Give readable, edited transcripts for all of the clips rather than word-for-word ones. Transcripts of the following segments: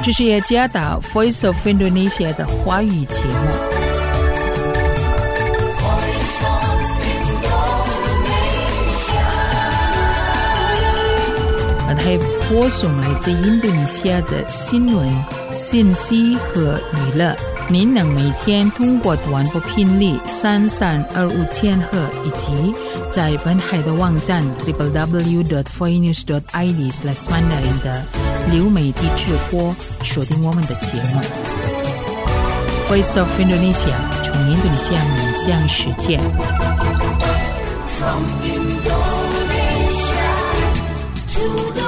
这是耶加达 Voice of Indonesia 的华语节目。还播送来自印度尼西亚的新闻、信息和娱乐。您能每天通过短波频率3325千赫以及在本海的网站 www.voinews.id/mandarin 的流媒体直播锁定我们的节目。Voice of Indonesia 从印度尼西亚面向世界。From Indonesia to the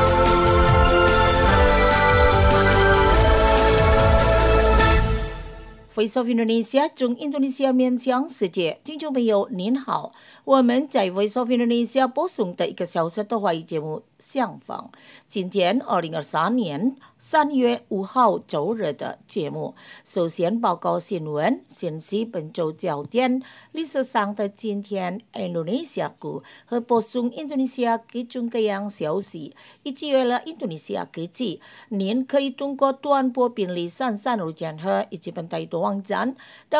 Voice of Indonesia 从印度尼西亚面向世界，听众朋友您好，我们在 Voice of Indonesia 播送的1个小时的华语节目相逢。今天2023年3月5号周日的节目，首先报告新闻，信息本周焦点，历史上的今天 Indonesia 股和播送印度尼西亚各种各样消息，以及为了印度尼西亚科技，您可以通过短波频率3325千赫以及本台的网站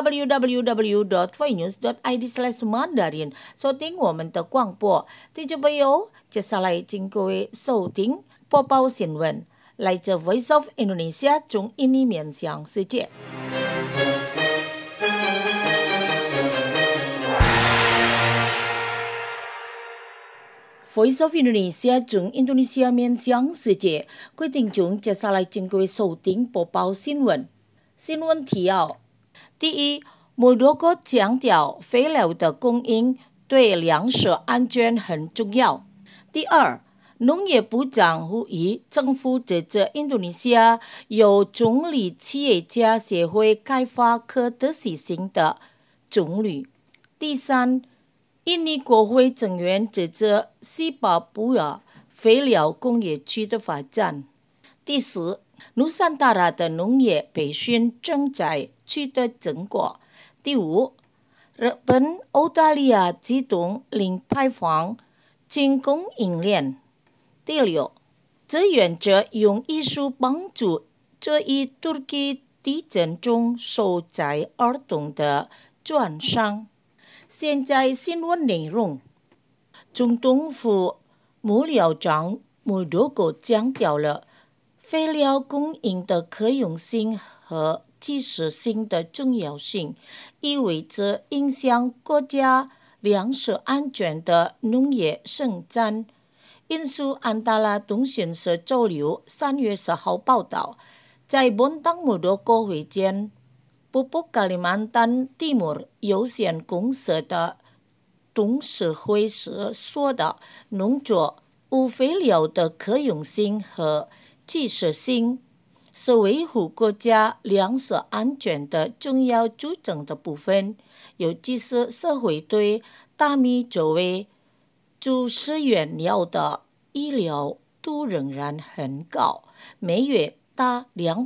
www.voinews.id/mandarin 收听我们的广播。听众朋友，接下来请各位收听播报新闻，来自 Voice of Indonesia 从印尼面向世界。Voice of Indonesia 从印度尼西亚面向世界，各位听众，接下来请各位收听播报新闻。新闻提要：第一，摩洛哥强调肥料的供应对粮食安全很重要。第二，农业部长呼吁政府支持印度尼西亚由总理企业家协会开发可持续性的棕榈。第三，印尼国会成员支持西巴布亚肥料工业区的发展。第四，努山达拉的农业培训正在取得成果。第五，日本、澳大利亚自动零排放进攻应链。第六，志愿者用艺术帮助这一土耳其地震中受灾儿童的转伤。现在新闻内容：总统府幕僚长摩洛哥强调了肥料供应的可用性和及时性的重要性，意味着影响国家粮食安全的农业生产。印苏安达拉通讯社周六3月10号报道，在本党摩洛哥会见Pupuk Kalimantan Timur 有限公司的董事会时说的，农作物肥料的可用性和及时性是维护国家粮食安全的重要组成的部分，尤其是社会对大米作为主食原料的依赖度仍然很高，每月达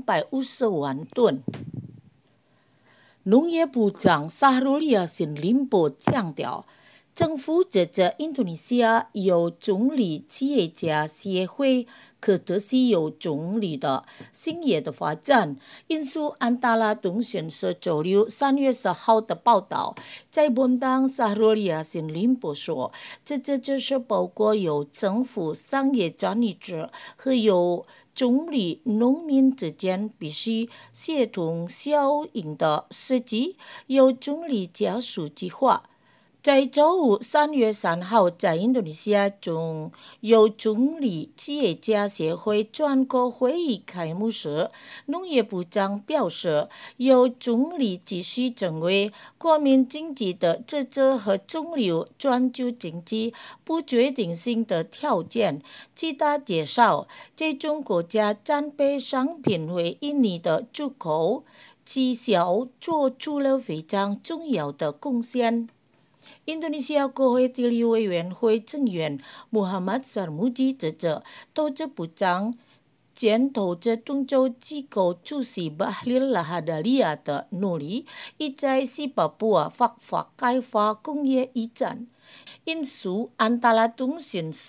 250万吨。农业部长Syahrul Yassin Limpo强调，政府支持印度尼西亚由总理企业家协会可持续有总理的兴业的发展。印苏安达拉通讯社周六3月10号的报道，在本党Syahrul Yassin Limpo说，这就是包括由政府、商业专业者和由总理、农民之间必须协同效应的设计，由总理加速计划。在周五3月3号，在印度尼西亚中由总理企业家协会专国会议开幕时，农业部长表示，由总理继续成为国民经济的支持和中流专注经济不确定性的条件。其他介绍，这种国家战备商品为印尼的出口绩效做出了非常重要的贡献。印度尼西亚国会地理委员会成员 Muhammad Sarmuji 指责投资部长兼投资动作机构主席 Bahlil Lahadalia 的努力，以在西巴布亚发开发工业驿站。印苏安达拉通讯社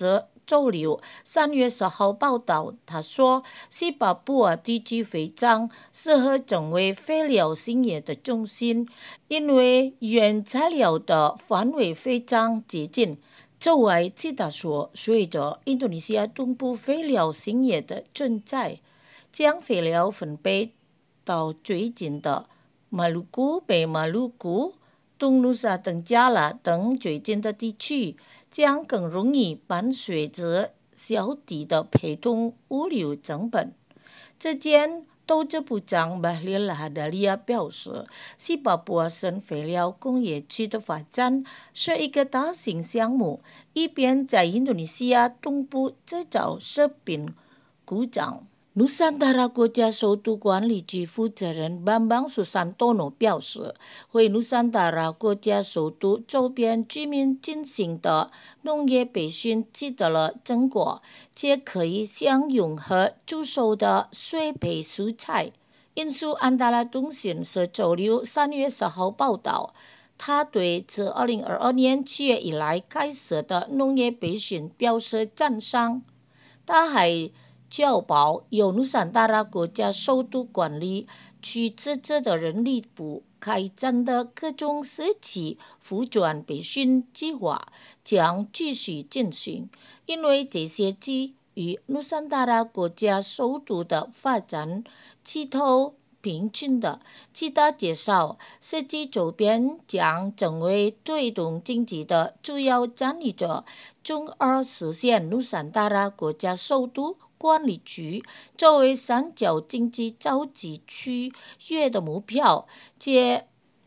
周六3月10号报道，他说，西巴布亚地区肥樟适合成为废料兴业的中心，因为原材料的范围非常接近。这位记者说，随着印度尼西亚东部废料兴业的存在，将废料分配到最近的马鲁古、北马鲁古、东努沙等加拉等最近的地区，将更容易伴随着小弟的陪同物流成本。这间豆子部长巴里拉哈达利亚表示，西巴布亚省废料工业区的发展是一个大型项目，以便在印度尼西亚东部制造食品故障。Nusantara 国家首都管理局负责人Bambang Susantono 表示，为 Nusantara 国家首都周边居民进行的农业培训取得了成果，且可以享用和出售的水培蔬菜。印苏安达拉通讯社周六3月10号报道，他对自2022年7月以来开设的农业培训表示赞赏。他还确保由努桑达拉国家首都管理区自治的人力部开展的各种时期辅转培训计划将继续进行，因为这些基与努桑达拉国家首都的发展齐头并进的。其他介绍，设计周边将成为推动经济的主要参与者，从而实现努桑达拉国家首都管理局作为三角经济召集区域的目标，且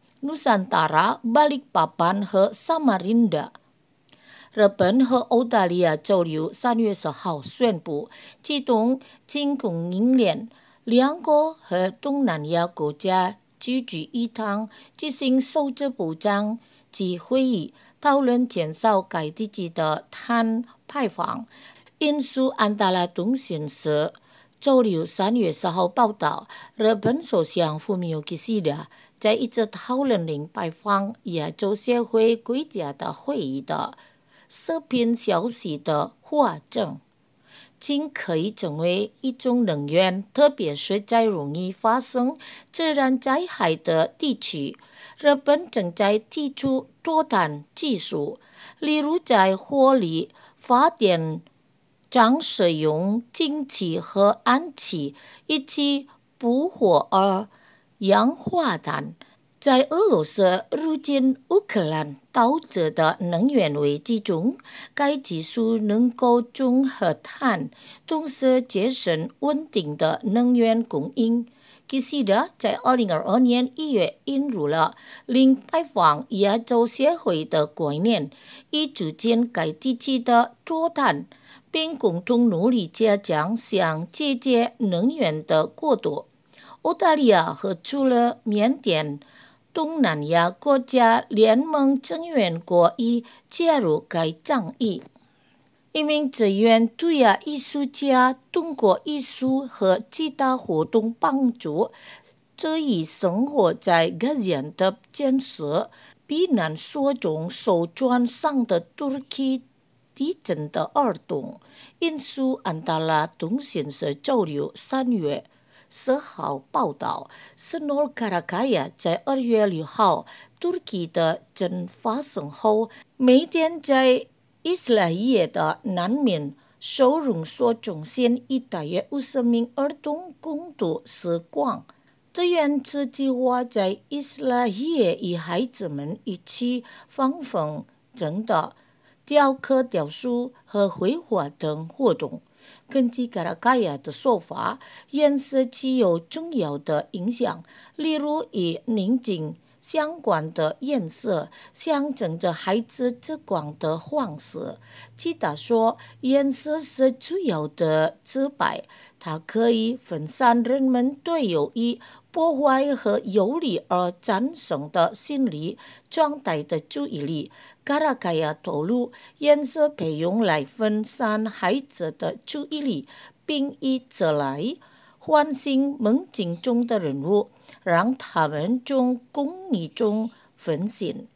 Nusantara、巴力巴班和萨马林达。日本和澳大利亚周六3月10号宣布启动经供应链，两国和东南亚国家聚聚一堂进行首次部长级会议，讨论减少该地区的碳排放。印苏安达拉通讯社周六3月10号报道，日本首相Fumio Kishida在一次讨论零排放亚洲协会国家的会议的视频消息的获证，氢可以成为一种能源，特别是在容易发生自然灾害的地区。日本正在提出多碳技术，例如在火力发电将使用氢气和氨气一起捕获二氧化碳。在俄罗斯入侵乌克兰导致的能源危机中，该技术能够中和碳，同时节省稳定的能源供应。Kishida 在2022年1月引入了零排放亚洲协会的概念，以促进该地区的脱碳，并共同努力加强向节节能源的过渡。澳大利亚和除了缅甸东南亚国家联盟成员国已加入该倡议。一名志愿对亚艺术家通过艺术和其他活动帮助这一生活在gaza的建设避难所中受创伤的土耳其地震的儿童。印苏安达拉通讯社周六3月10号报道，斯诺卡拉卡亚在2月6号土耳其的震发生后，每天在以色列的难民收容所中心以大约50名儿童共度时光。这样此计划在以色列与孩子们一起放风筝的雕刻、雕塑和绘画等活动。根据卡拉卡亚的说法，颜色具有重要的影响，例如与宁静相关的颜色象征着孩子之光的黄色。其他说，颜色是主要的指白，它可以分散人们对有意破坏和有利而产生的心理状态的注意力。卡拉卡亚透露，颜色被用来分散孩子的注意力，并以此来唤醒梦境中的人物，让他们从公益中分心。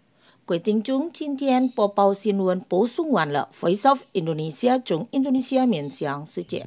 规定中今天播报新闻播送完了 Voice of Indonesia 从印度尼西亚面向世界。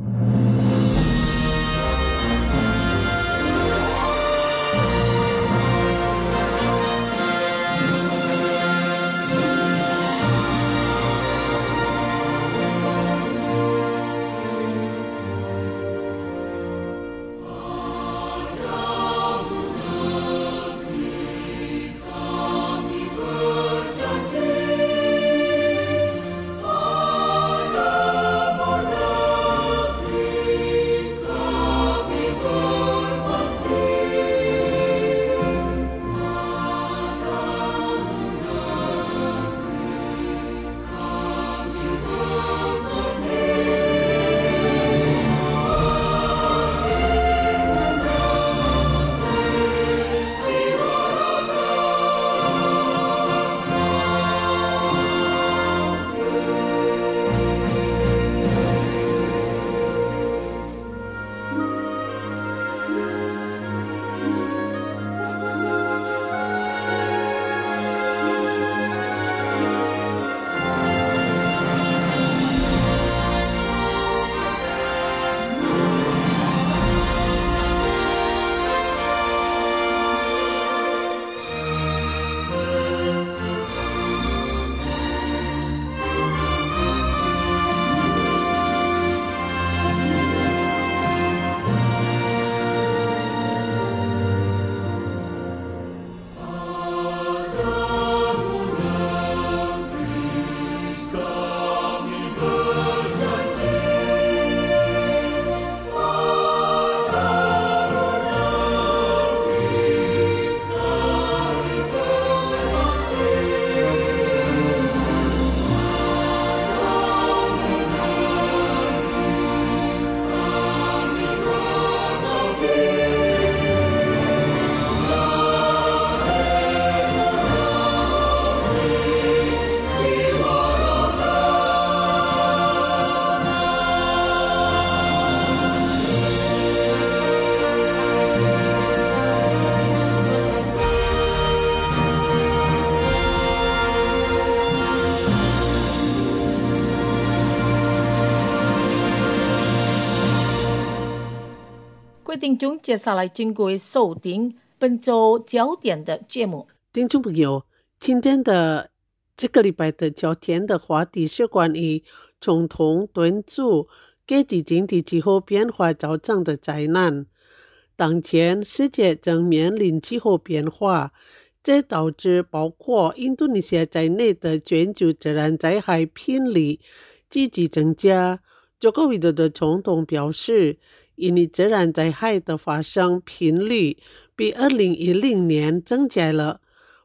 各位听众，接下来经过收听本周焦点的节目。 听众朋友，今天的这个礼拜的焦点的话题是关于总统敦促给予经济气候变化造成的灾难。当前世界正面临气候变化，这导致包括印度尼西亚在内的全球自然灾害频率积极增加。佐科维多的总统表示，印尼自然灾害的发生频率比2010年增加了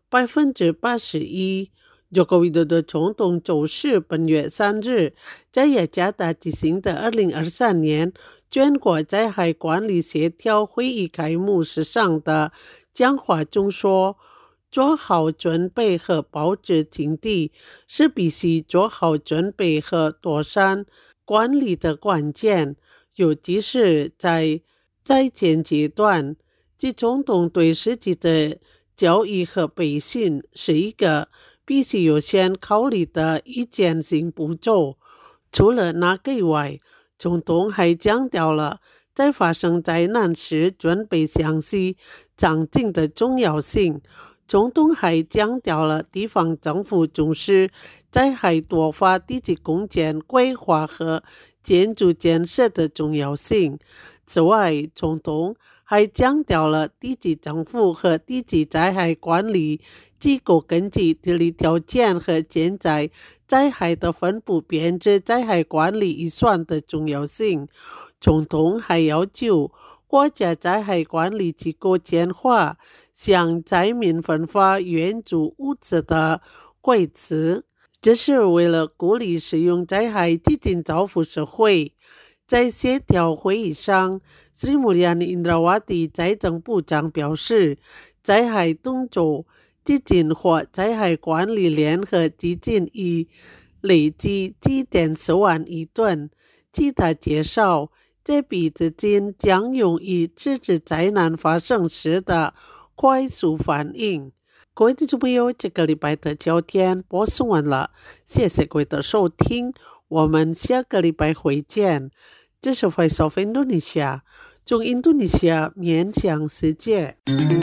81%。佐科维多的总统周四本月3日在雅加达举行的2023年全国灾害管理协调会议开幕式上的讲话中说，做好准备和保持经济是必须做好准备和妥善管理的关键，尤其是在前阶段，即总统对实际的教育和培训是一个必须优先考虑的一件性步骤。除了那个以外，总统还强调了在发生灾难时准备详细场景的重要性。总统还强调了地方政府重视灾害突发地质公建规划和建筑建设的重要性。此外，总统还强调了地质政府和地质灾害管理机构根据地理条件和现在灾害的分布编制灾害管理预算的重要性。总统还要求国家灾害管理机构简化向灾民分发援助物资的规则，这是为了鼓励使用灾害基金造福社会。在协调会议上， Sri Mulyani Indrawati 财政部长表示，灾害动作基金或灾害管理联合基金已累计7.4万亿吨。据他介绍，这笔资金将用于支持灾难发生时的快速反应。 各位听众朋友，这个礼拜的焦点播送完了，谢谢各位的收听，我们下个礼拜会见。这是 Voice of Indonesia， 从印度尼西亚面向世界。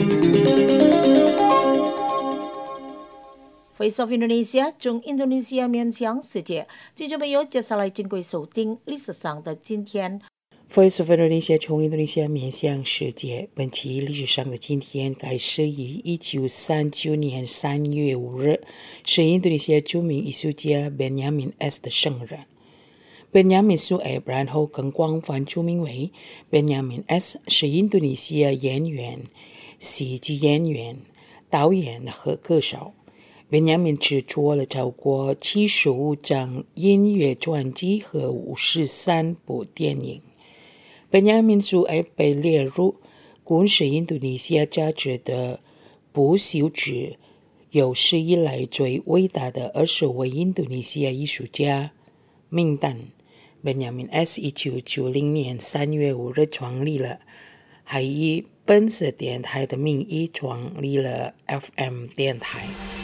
Voice of Indonesia 从印度尼西亚面向世界，听众朋友，接下来经过收听历史上的今天。 Voice of Indonesia 从印度尼西亚面向世界，本期历史上的今天开始于1939年3月5日，是印度尼西亚著名艺术家 Benyamin S 的生日。Benyamin 属 F， 然后更广泛著名为 Benyamin S， 是印度尼西亚演员、喜剧演员、导演和歌手。Benyamin 制作了超过75张音乐专辑和53部电影。Benyamin 属 F 被列入公示印度尼西亚价值的不朽之有史以来最伟大的20位印度尼西亚艺术家名单。Benyamin S 1990年3月5日创立了，还以本色电台的名义创立了 FM 电台。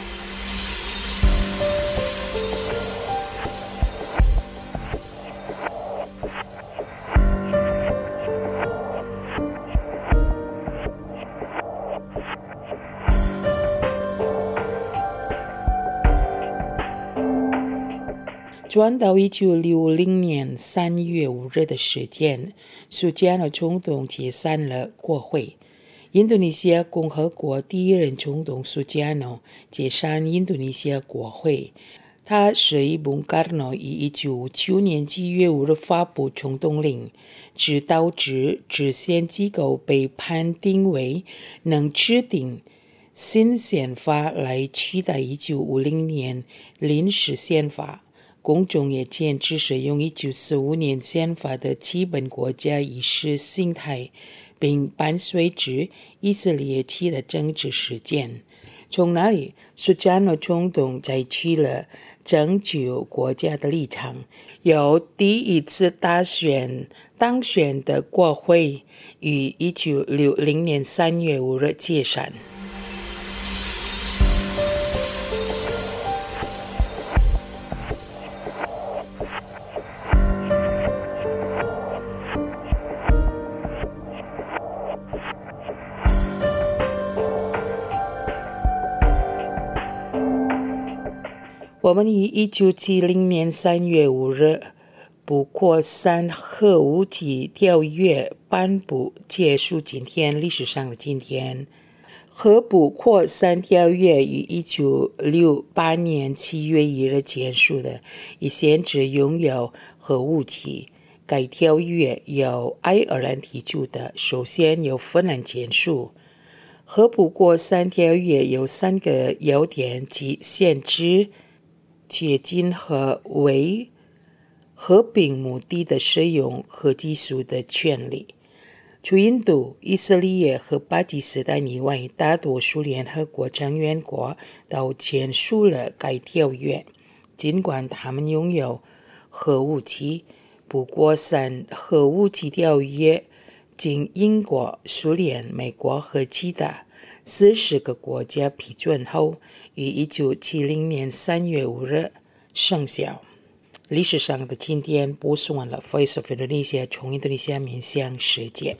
转到1960年3月5日的时间，苏加诺总统解散了国会。印度尼西亚共和国第一任总统苏加诺解散印度尼西亚国会。他是以Bung Karno于1959年7月5日发布总统令，直导致制宪机构被判定为能制定新宪法来取代1950年临时宪法。公众也坚持使用1945年宪法的基本国家意识形态，并伴随之以色列期的政治实践。从那里，苏加诺总统采取了拯救国家的立场，由第一次当选的国会于1960年3月5日解散。我们于1970年3月5日不扩散核武器条约颁布，结束今天历史上的今天。核不扩散条约于1968年7月1日结束的，以限制拥有核武器。该条约由爱尔兰提出的，首先由芬兰签署。核不扩散条约有3个要点，即限制接近和为和平目的的使用核技术的权利。除印度、以色列和巴基斯坦以外，大多数联合国成员国都签署了该条约。尽管他们拥有核武器，不扩散核武器条约经英国、苏联、美国和其他40个国家批准后，于1970年3月5日生效。历史上的今天播送完了 Voice of Indonesia 从印度尼西亚面向世界。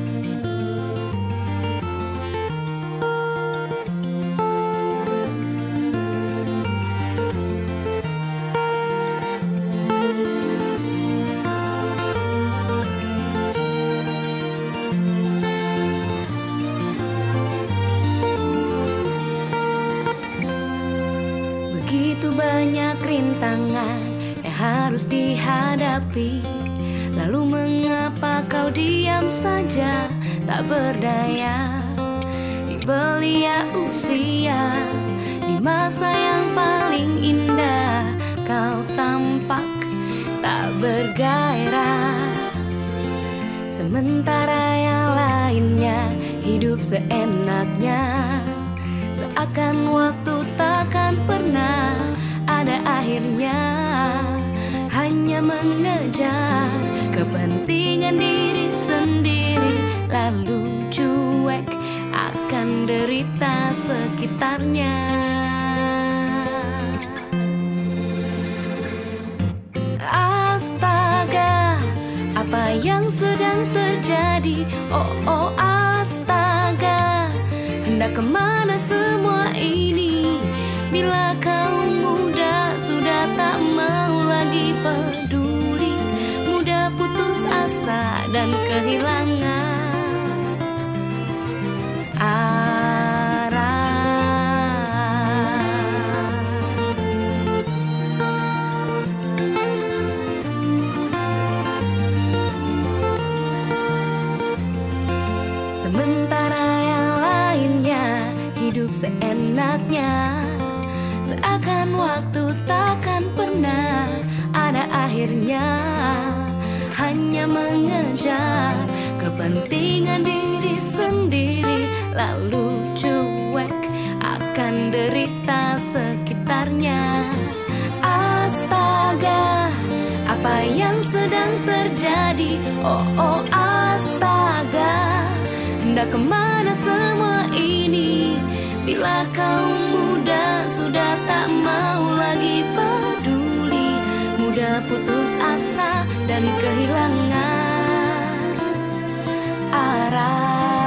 Begitu banyak rintangan yang harus dihadapi, lalu mengapa kau diam saja, tak berdaya? Di belia usia, di masa yang paling indah, kau tampak tak bergairah. Sementara yang lainnya hidup seenaknya, seakan waktu takkan pernah ada akhirnya, hanya mengejar kepentingan diri sendiri, lalu cuek akan derita menderita sekitarnya. Astaga, apa yang sedang terjadi? Oh astaga, hendak kemana semua ini? Bila kaum muda sudah tak mau lagi peduli, mudah putus asa dan kehilangan arah. Sementara yang lainnya hidup seenaknya, seakan waktu takkan pernah ada akhirnya, hanya mengejar kepentingan diri sendiri, lalu cuek akan derita sekitarnya. Astaga, apa yang sedang terjadi? Oh astaga, hendak kemana semua ini? Bila kaum muda sudah tak mau lagi peduli, mudah putus asa dan kehilangan arah.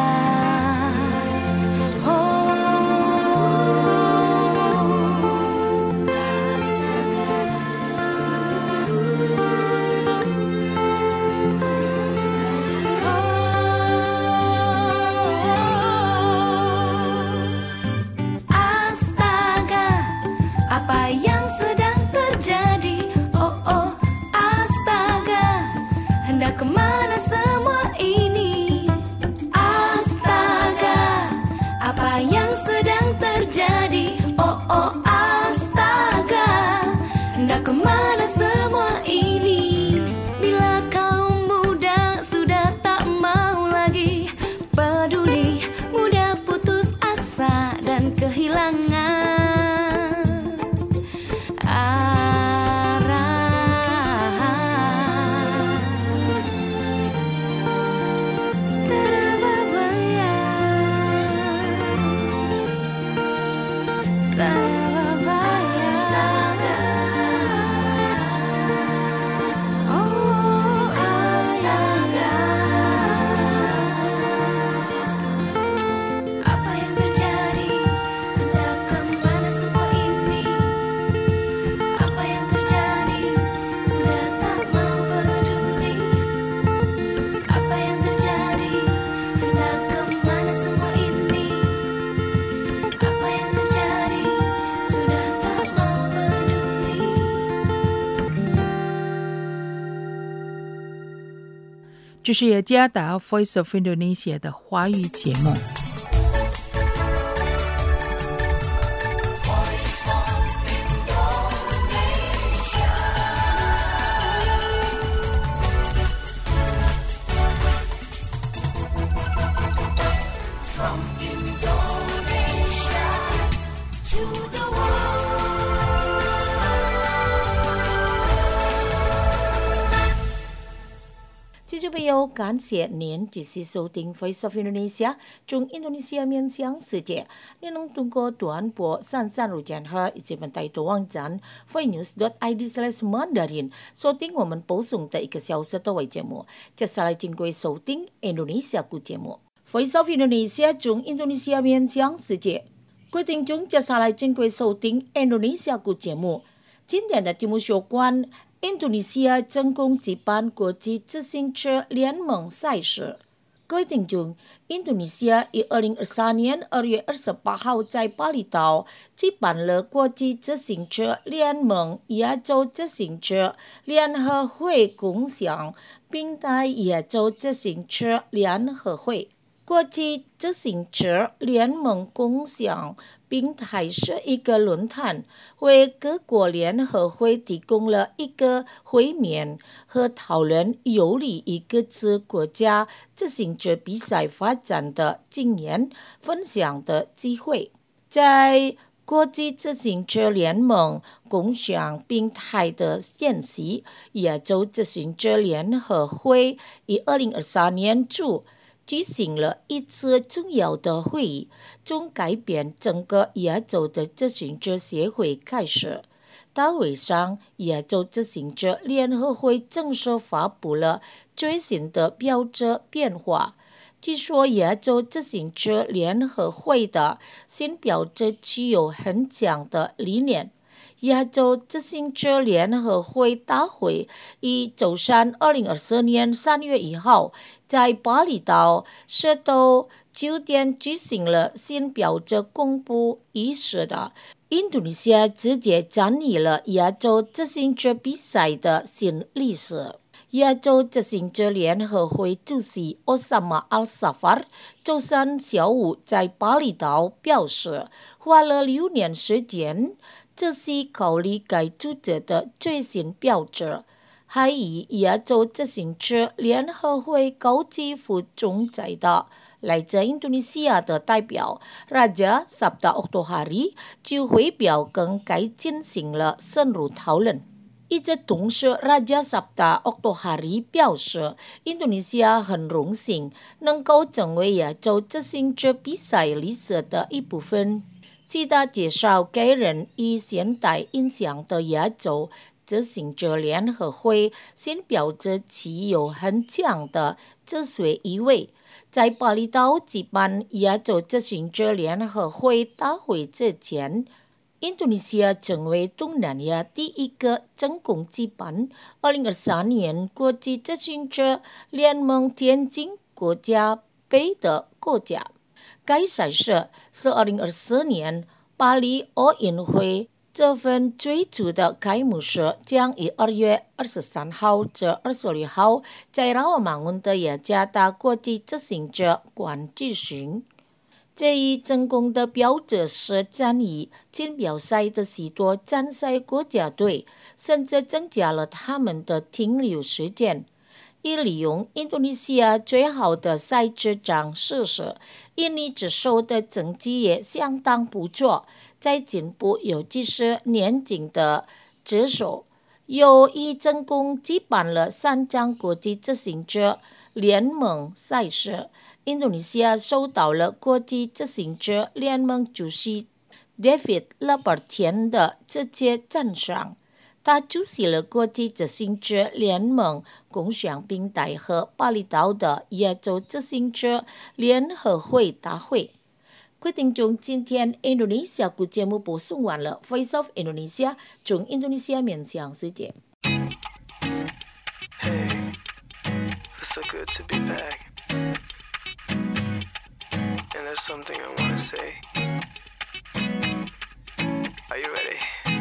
Apa yang sedang terjadi? Oh astaga, hendak kemana semua ini? Astaga, apa yang sedang terjadi? Oh astaga, hendak kemana semua ini? Bila kaum muda sudah tak mau lagi peduli, mudah putus asa dan kehilangan 这是雅加达 Voice of Indonesia 的华语节目。 听众朋友，感谢您继续收听 Voice of Indonesia 从印度尼西亚面向世界。您能通过短波33路线和以及本台的网站 voinews.id/Mandarin 收听我们播送的1个小时的微节目。接下来请各位收听 Indonesia 故节目。Voice of Indonesia 从印度尼西亚面向世界。各位听众，接下来请各位收听 Indonesia 故节目。今天的题目有关印度尼西亚成功举办国际自行车联盟赛事。各位听众，印度尼西亚于2023年2月28号在巴厘岛举办了国际自行车联盟亚洲自行车联合会共享平台亚洲自行车联合会。国际自行车联盟共享平台是一个论坛，为各国联合会提供了一个会面和讨论有利于各自国家自行车比赛发展的经验分享的机会。在国际自行车联盟共享平台的现席，亚洲自行车联合会于2023年初举行了一次重要的会议，从改变整个亚洲的自行车协会开始。大会上，亚洲自行车联合会正式发布了最新的标志变化。据说亚洲自行车联合会的新标志具有很强的理念。亚洲自行车联合会大会于舟山2024年3月1号在巴厘岛首都酒店举行了新标志公布仪式的。印度尼西亚直接参与了亚洲自行车比赛的新历史。亚洲自行车联合会主席奥萨马·阿尔萨法周三下午在巴厘岛表示，花了6年时间仔细考虑该组织的最新标志，还与亚洲自行车联合会高级副总裁的来自印度尼西亚的代表 Raja Sabta Oktohari 就会表跟该进行了深入讨论。与此同时 Raja Sabta Oktohari 表示，印度尼西亚很荣幸能够成为亚洲自行车比赛历史的一部分。记得介绍该人与现代影响的亚洲自行车联合会新标志具有很强的哲学意味。在巴厘岛举办亚洲自行车联合会大会之前，印度尼西亚成为东南亚第一个成功举办2023年国际自行车联盟田径国家杯的国家。该赛事是2024年巴黎奥运会这份最初的开幕式将于2月23号至26号在Rawamangun的雅加达国际自行车馆举行。这一成功的标志是参与锦标赛的许多参赛国家队，甚至增加了他们的停留时间。以利用印度尼西亚最好的赛车场设施，印尼之手的成绩也相当不错。在进步，尤其是年轻的车手，由于成功举办了3场国际自行车联盟赛事，印度尼西亚受到了国际自行车联盟主席 David Labertian 的直接赞赏。他出席了国际自行车联盟共享平台和巴厘岛的亚洲自行车联合会大会。各位听众，今天印度尼西亚国节目播送完了 Voice of Indonesia 从印度尼西亚面向世界。 Hey, it's so good to be back. And there's something I want to say. Are you ready?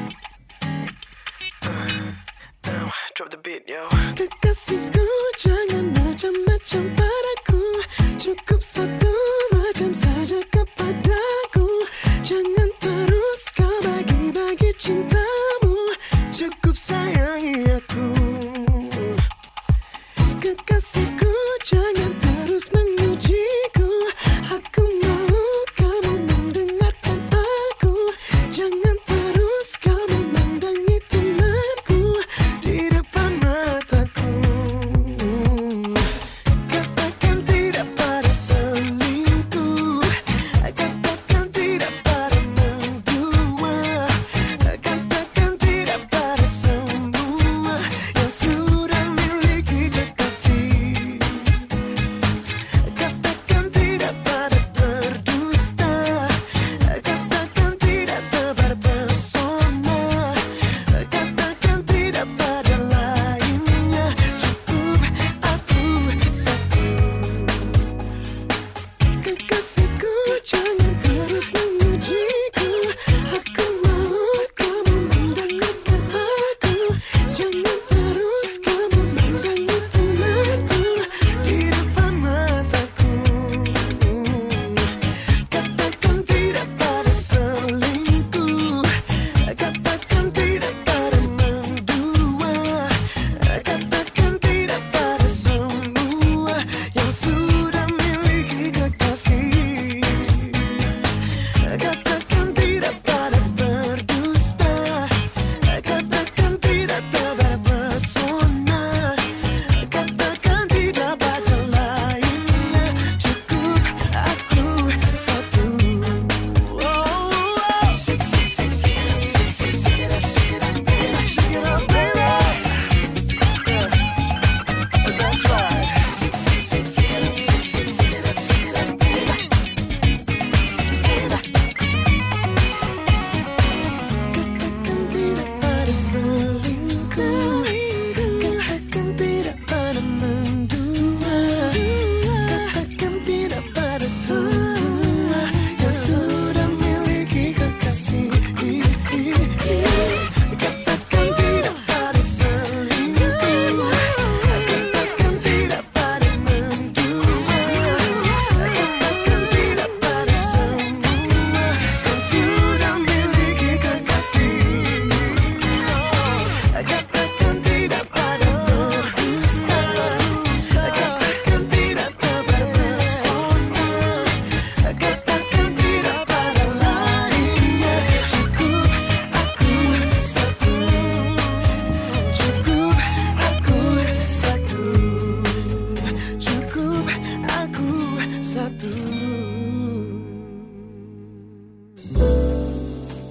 Now, drop the beat, yo. Kekasihku, jangan macam-macam padaku. Cukup satu macam saja kepadaku. Jangan terus kau bagi-bagi cintamu. Cukup sayangi aku. Kekasihku, jangan terus mengujiku. Aku mau kamu mendengarkan aku. Jangan terus kau memandangi temanku di depan mataku.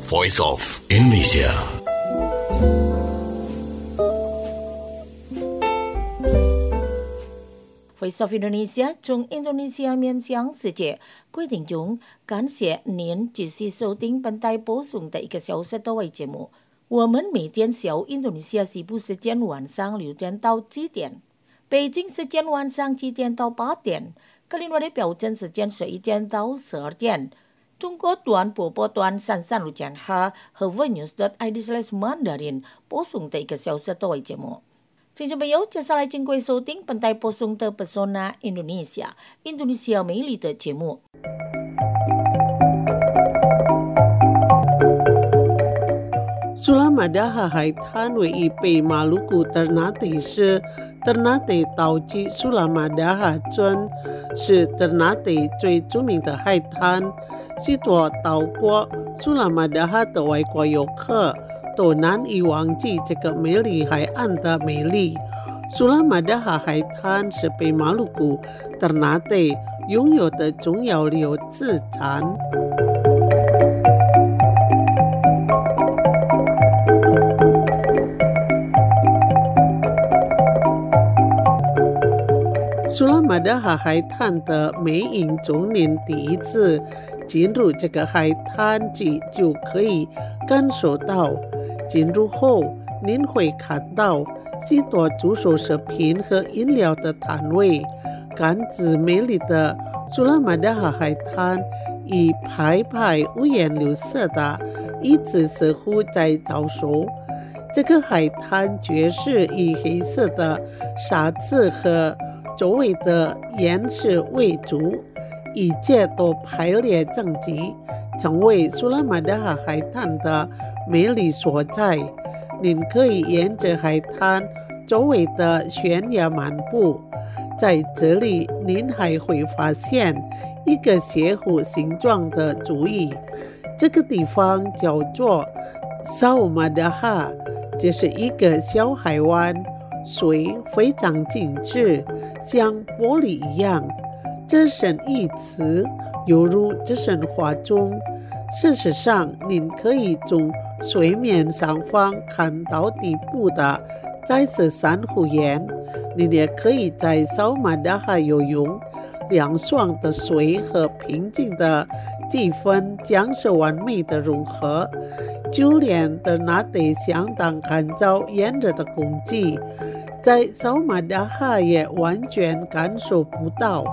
Voice of Indonesia. Voice of Indonesia 从印度尼西亚面向世界，规定中感谢您继续收听本台播送的1个小时的节目。我们每天小印度尼西亚西部时间晚上6点到7点，北京时间晚上7点到8点，格林威治标准时间11点到12点。中国短波波段33路线下和 vernews.id/Mandarin 播送的1个小时的节目。听众朋友，接下来请各位收听本台播送的 Pesona Indonesia 印度尼西亚美丽的节目。 Sulamadaha Haitan Wei Bei Maluku Ternate 是 Ternate 岛际 Sulamadaha 村，是 Ternate 最著名的海滩，许多到过 Sulamadaha 的外国游客都难以忘记这个美丽海岸的美丽。Sulamadaha 海滩是北马鲁古 Ternate 拥有的重要旅游资产。Sulamadaha 海滩的每影中年第一次进入这个海滩就可以感受到，进入后您会看到许多住宿食品和饮料的摊位。感知美丽的Sulamadaha 海滩，一排排五颜六色的椅子似乎在招手。这个海滩绝是以黑色的沙子和周围的岩石为主，一切都排列整齐，成为Sulamadaha 海滩的美丽所在。您可以沿着海滩周围的悬崖漫步，在这里您还会发现一个斜弧形状的主椅，这个地方叫做Saumadaha，这是一个小海湾，水非常精致，像玻璃一样。这身一词犹如这身画中。事实上，您可以从水面上方看到底部的彩色珊瑚岩。您也可以在Saumadaha游泳，凉爽的水和平静的气氛将是完美的融合。就连Ternate相当干燥炎热的空气，在Saumadaha也完全感受不到。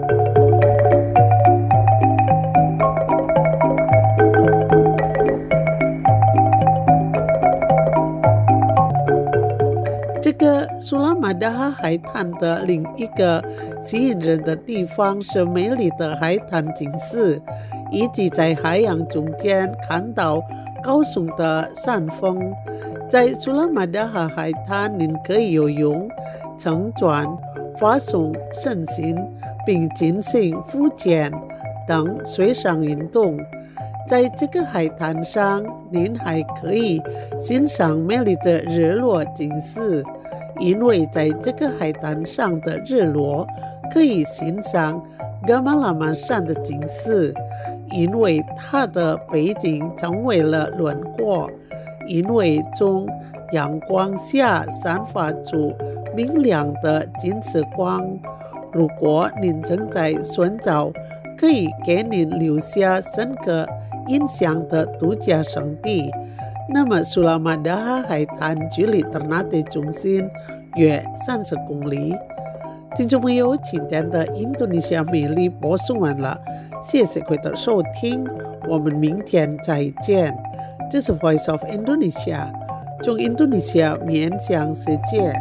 这个Sulamadaha海滩的另一个吸引人的地方是美丽的海滩景色，以及在海洋中间看到高耸的山峰。在Sulamadaha海滩，您可以游泳、乘船、发送身心，并进行浮潜等水上运动。在这个海滩上，您还可以欣赏美丽的日落景色，因为在这个海滩上的日落可以欣赏Gamalama山的景色，因为它的背景成为了轮廓，因为从阳光下散发出明亮的金色光。如果您正在寻找可以给您留下深刻印象的度假胜地，那么Sulamadaha海滩距离Ternate中心约30公里。听众朋友，今天的印度尼西亚美丽播送完了，谢谢各位的收听，我们明天再见。这是 Voice of Indonesia， 从印度尼西亚面向世界。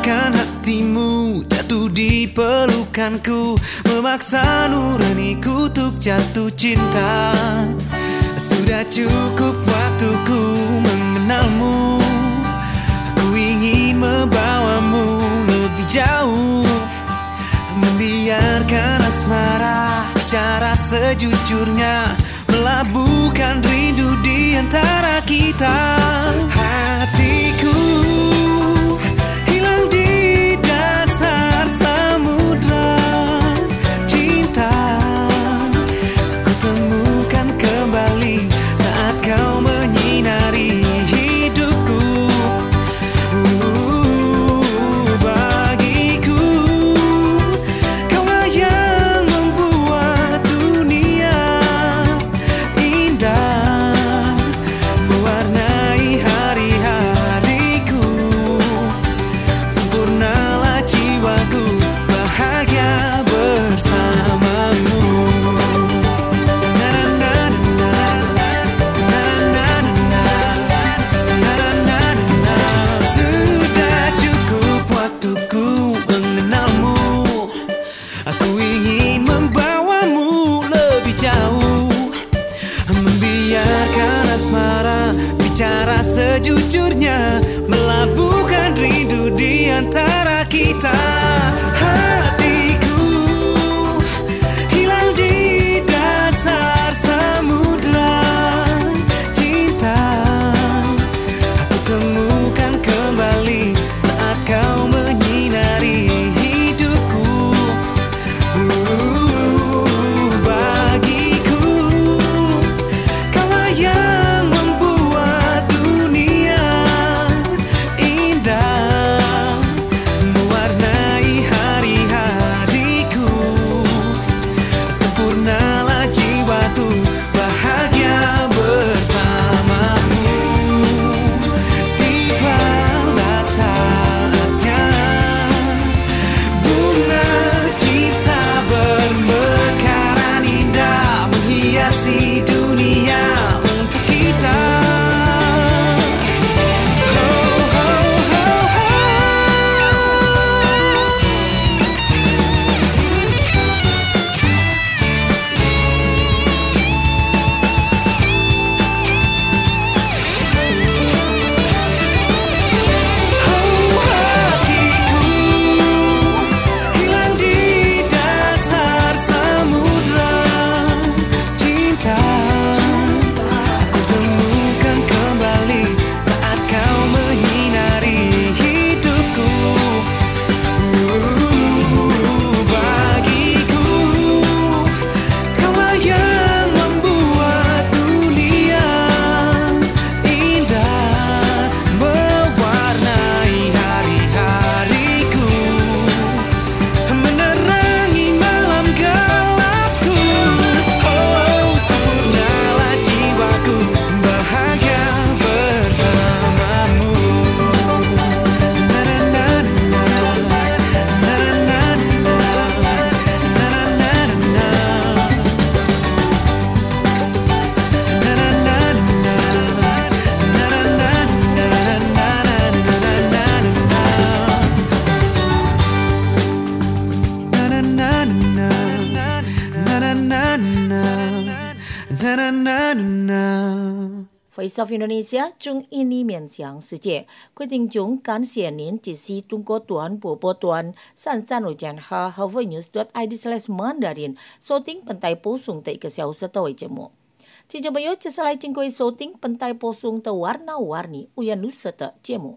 membiarkan hatimu jatuh di pelukanku, memaksa nuraniku untuk jatuh cinta. Sudah cukup waktuku mengenalmu, aku ingin membawamu lebih jauh, membiarkan asmara bicara sejujurnya, melabuhkan rindu di antara kita. Hatiku hilang di dasar samudra cinta, aku temukan kembali saat kau menyinari hidupku. Bagiku kaulah yang membuat dunia indah, mewarnai hari-hariku. Sempurnalah jiwaku bahagia bersamamu. Sudah cukup waktuku mengenalmu, aku ingin membawamu lebih jauh, membiarkan asmara bicara sejujurnya, melabuhkan rindu di antara kita. Hatiku hilang di dasar samudra cinta, aku temukan kembali saat kau menyinari hidupku. Bagiku kaulah yang membuat dunia indah, mewarnai hari-hariku. Sempurnalah jiwaku bahagia bersamamu. Tibalah saatnya bunga cinta bermekaran indah, menghiasi dunia untuk kita. Ho, ho, ho, ho. Hatiku hilang di dasar samudra cinta, aku temukan kembali saat kau menyinari hidupku. Bagiku kaulah yang membuat dunia indah, mewarnai hari-hariku, menerangi malam gelapku. Oh, sempurnalah jiwaku bahagia bersamamu. Voice of Indonesia 中印尼面向世界，规定中感谢您支持中国短波波段33jangan havenews.id/Mandarin 收听本台播送的1个小时的节目。听众朋友，接下来请各位收听本台播送的 warna-warni Uyan Nusa 的节目。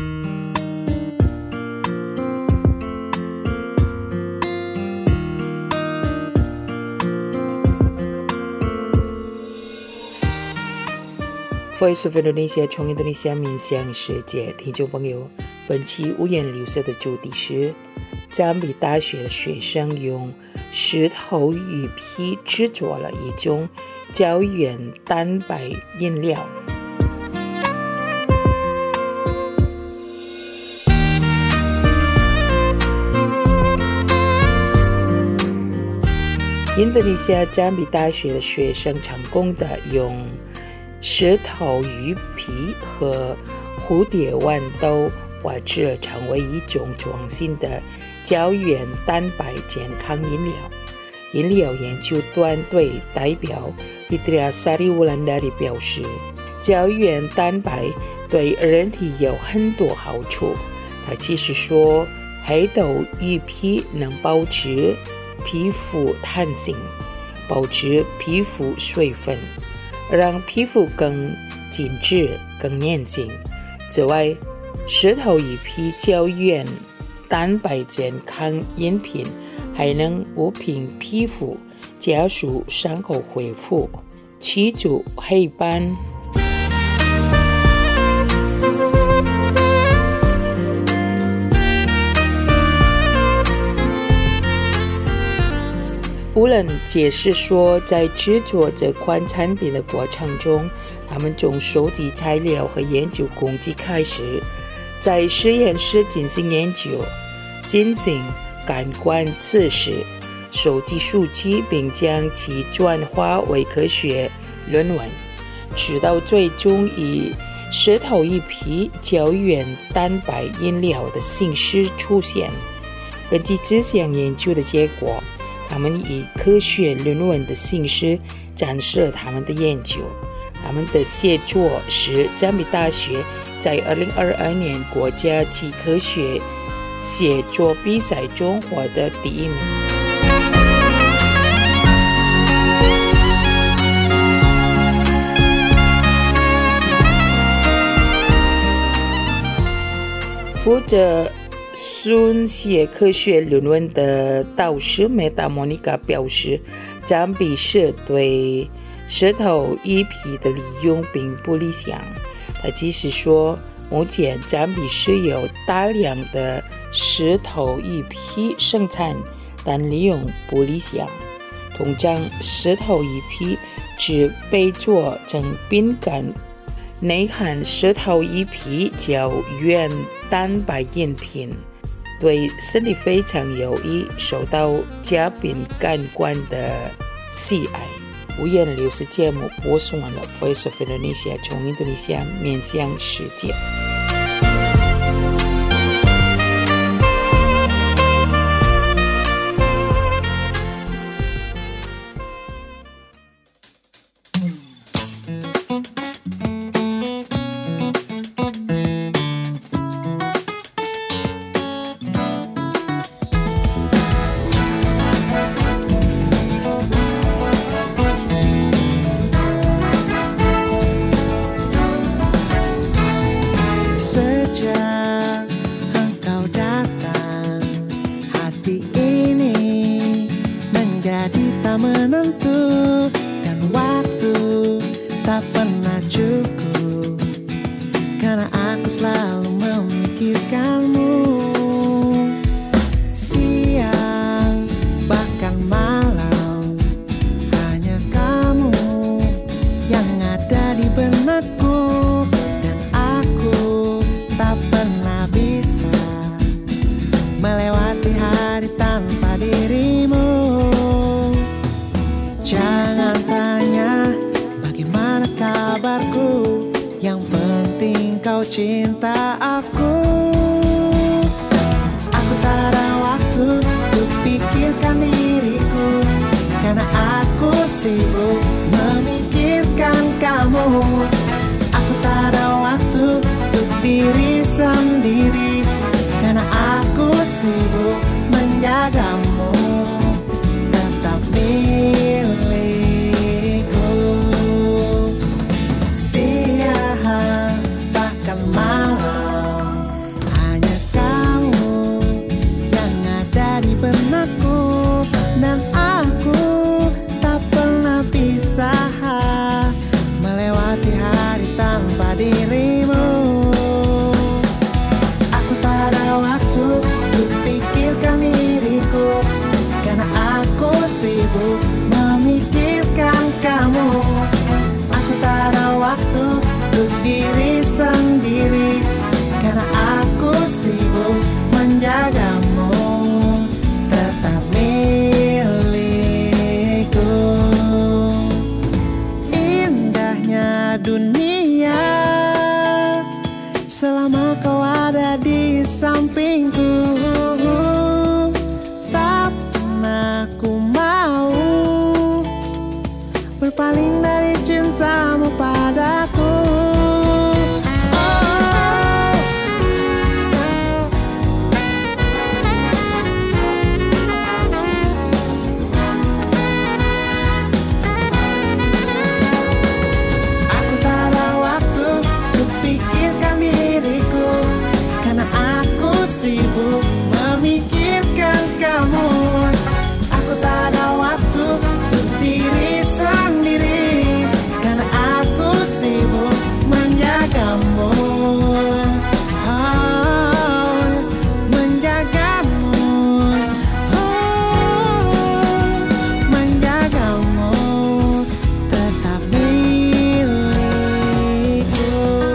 Voice of Indonesia 从印度尼西亚面向世界，听众朋友，本期五颜六色的主题是加比大学的学生用石头鱼皮制作了一种胶原蛋白饮料。印度尼西亚加比大学的学生成功的用石头鱼皮和蝴蝶豌豆化制成为一种创新的胶原蛋白健康饮料。饮料研究团队代表 Fitria Sari Wulandari 表示，胶原蛋白对人体有很多好处。他其实说，黑豆玉皮能保持皮肤弹性，保持皮肤水分，让皮肤更紧致、更年轻。此外，石头玉皮胶原蛋白健康饮品还能抚平皮肤，加速伤口恢复，驱除黑斑。无人解释说，在制作这款产品的过程中，他们从收集材料和研究工具开始，在实验室进行研究，进行感官测试，收集数据，并将其转化为科学论文，直到最终以石头玉皮胶原蛋白饮料的形式出现。根据这项研究的结果，他们以科学论文的形式展示了他们的研究。他们的写作是加比大学在2022年国家级科学写作比赛中获得第1名。负责书写科学论文的导师梅达莫妮卡表示，占比式对石头玉皮的利用并不理想。他即使说，目前占比式有大量的石头玉皮生产，但利用不理想。通常石头玉皮只被做成饼干，内含石头玉皮胶原蛋白饮品，对身体非常有益，受到嘉宾感官的喜爱。五颜六色节目播送完了 Voice of Indonesia 从印度尼西亚面向世界。 menentu dan waktu tak pernah cukup, karena aku selalu memikirkanmu. Siang bahkan malam, hanya kamu yang ada di benakku, dan aku tak pernah bisa melewati hari tanpa dirimu. Jangan tanya bagaimana kabarku, yang penting kau cinta aku. Aku tak ada waktu untuk pikirkan diriku, karena aku sibuk memikirkan kamu. Aku tak ada waktu untuk diri sendiri, karena aku sibuk menjagamu. Tetap milikku. Siang bahkan malam, hanya kamu yang ada di benakku, dan aku tak pernah bisa melewati hari tanpa dirimu. Aku tak ada waktu untuk pikirkan diriku, karena aku sibuk memikirkan kamu. Aku tak ada waktu untuk diri sendiri, karena aku sibuk menjagamu. Tetap milikku. Indahnya dunia selama kau ada di sampingku. Tak pernah ku mau berpaling dari cintamu padaku. Sibuk memikirkan kamu. Aku tak ada waktu untuk diri sendiri, karena aku sibuk menjagamu. Menjagamu, menjagamu, tetap milikku.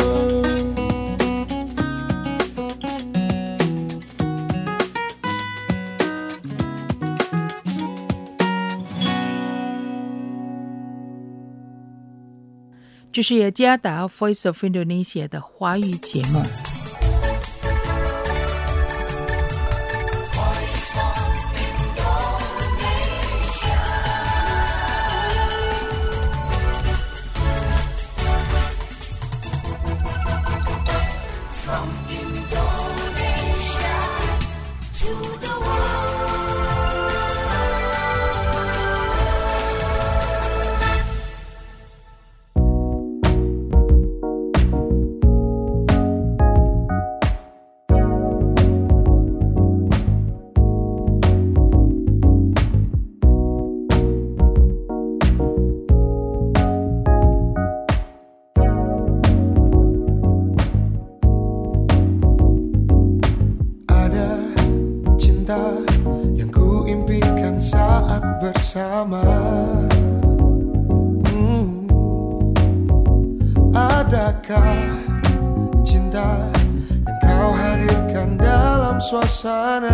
这是雅加达 Voice of Indonesia 的华语节目。Yang ku impikan saat bersama. Adakah cinta yang kau hadirkan dalam suasana?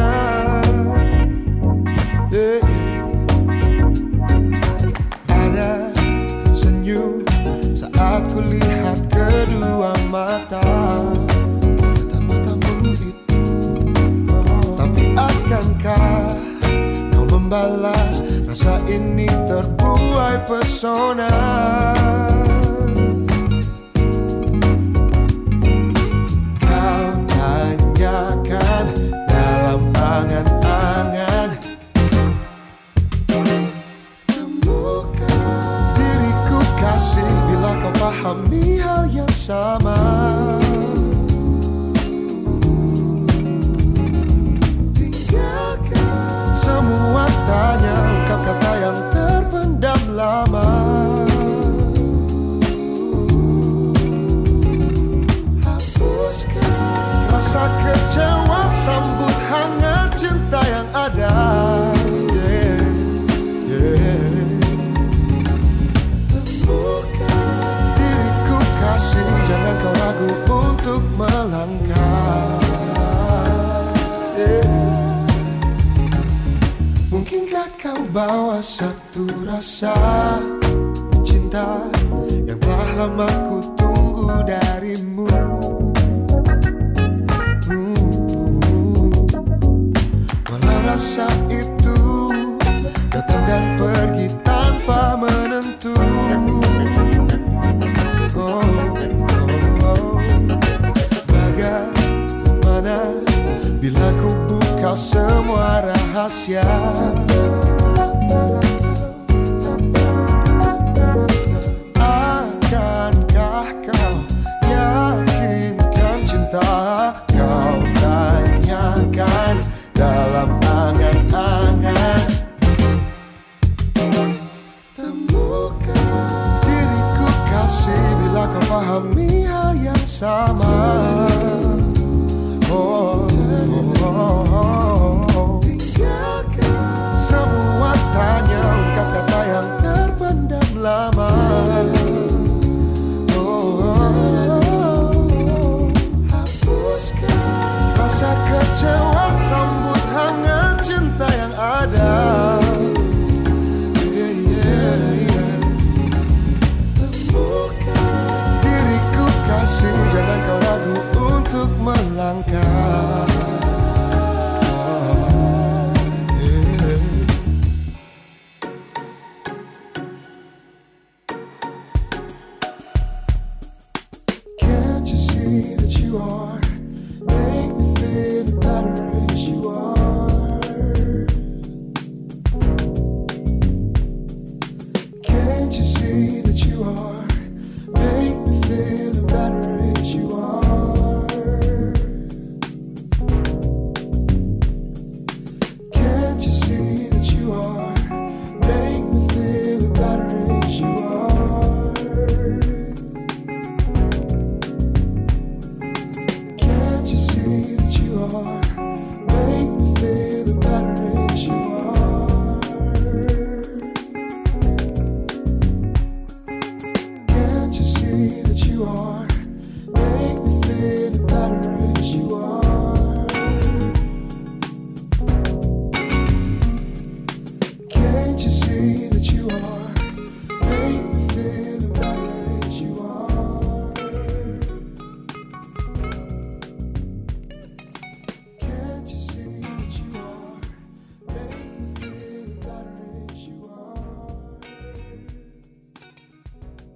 Ada senyum saat ku lihat kedua mata. Akankah kau membalas rasa ini terbuai pesona? Kau tanyakan dalam angan-angan, temukan diriku kasih bila kau pahami hal yang sama. Semua tanya, ungkap kata yang terpendam lama. Hapuskan rasa kecewa, sambut hangat cinta yang ada. Temukan diriku kasih, jangan kau ragu untuk melangkah. Mungkinkah kau bawa satu rasa cinta yang telah lama ku tunggu darimu? Walau rasa itu datang dan pergi tanpa menentu. Bagaimana bila ku buka semua rahasia? Akankah kau yakinkan cinta? Kau tanyakan dalam angan-angan. Temukan diriku kasih bila kau pahami hal yang sama. Semua tanya, ungkap kata yang terpendam lama. Hapuskan rasa kecewa, sambut hangat cinta yang ada. Temukan diriku kasih, jangan kau ragu untuk melangkah.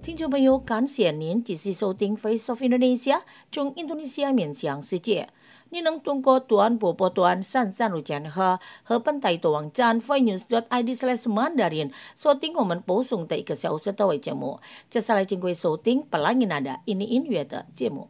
听众朋友，感谢您继续收听 Face of Indonesia 从印度尼西亚面向世界。你能通过短波波段33路线和本台的网站 voinews.id/Mandarin 收听我们播送的1个小时的节目。接下来请各位收听 Pelangi Nada Ini 音乐的节目。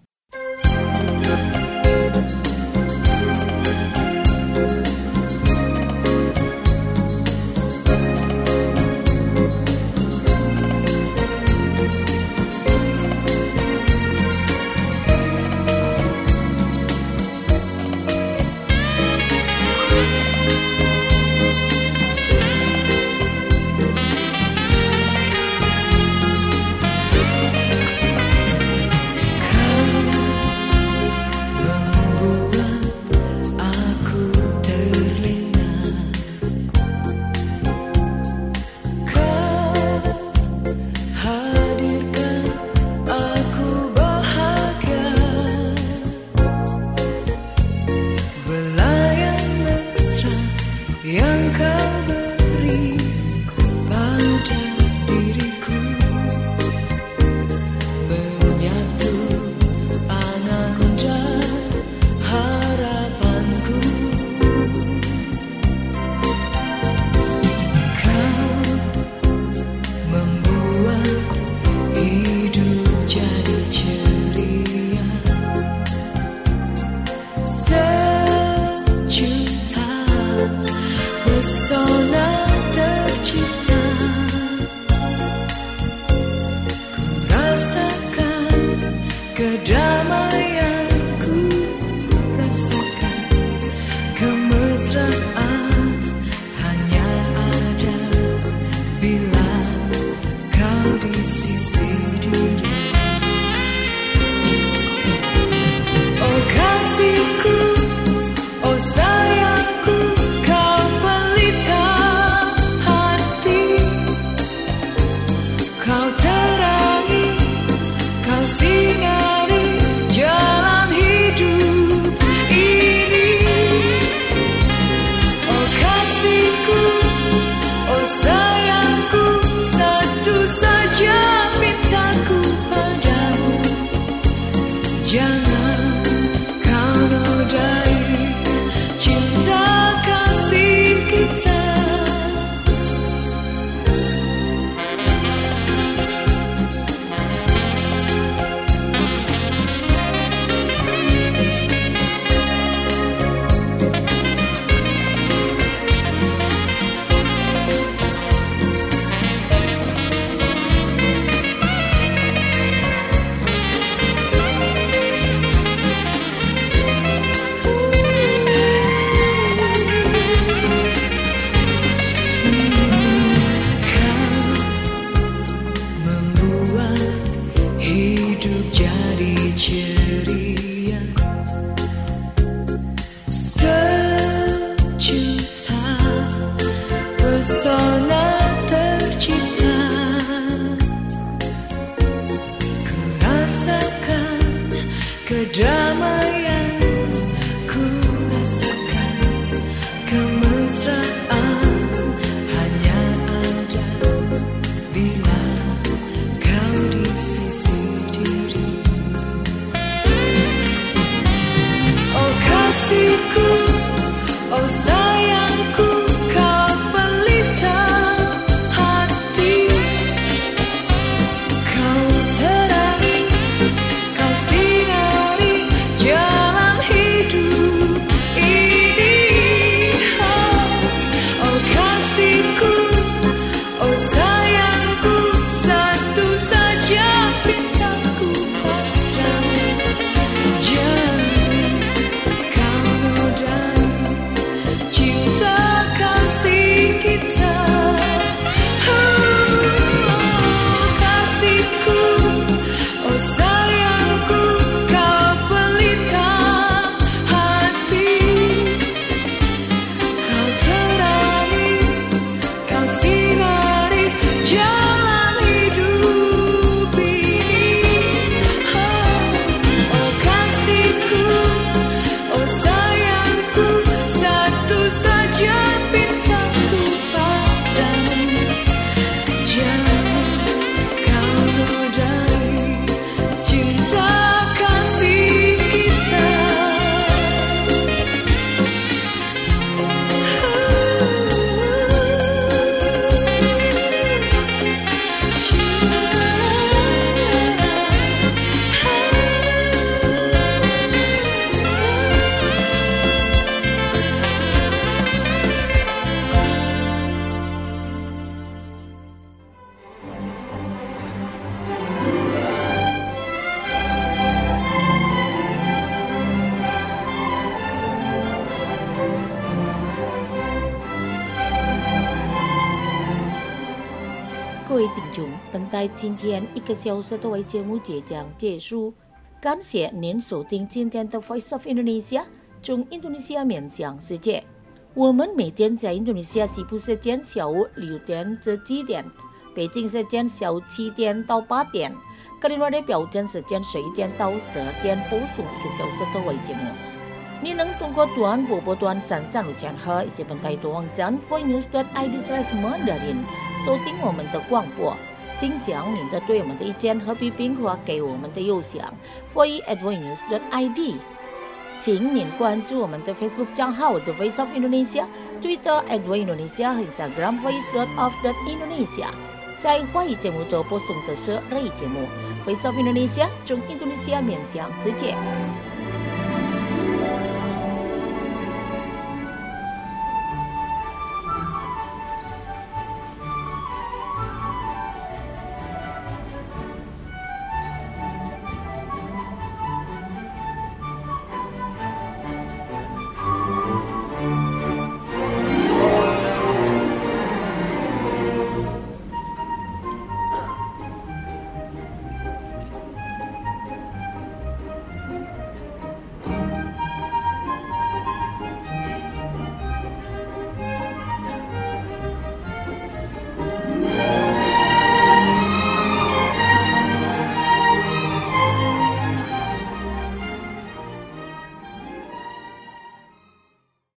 听众，本台今天1个小时的节目即将结束，感谢您收听今天的 Voice of Indonesia， 从印度尼西亚面向世界。我们每天在印度尼西亚西部时间下午6点至7点，北京时间下午7点到8点，格林威治标准时间11点到12点播送1个小时的节目。你能通过短波波段33.5赫以及本台的网站 voicenews.id/mandarin 收听我们的广播。请将您的对我们的意见和批评发给我们的邮箱 voice@voicenews.id。请您关注我们的 Facebook 账号 The Voice of Indonesia、Twitter @voiceindonesia 和 Instagram voice.of.indonesia。在华语节目中播送的是日语节目 Voice of Indonesia， 从印度尼西亚面向世界。